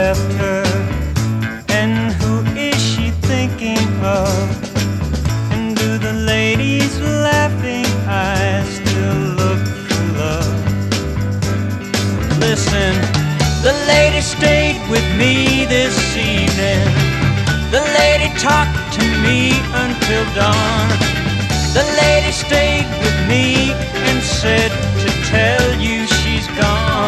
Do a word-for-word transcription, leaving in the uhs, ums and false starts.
left her? And who is she thinking of? And do the ladies' laughing eyes still look for love? Listen, the lady stayed with me this evening. The lady talked to me until dawn. The lady stayed with me and said to tell you she's gone.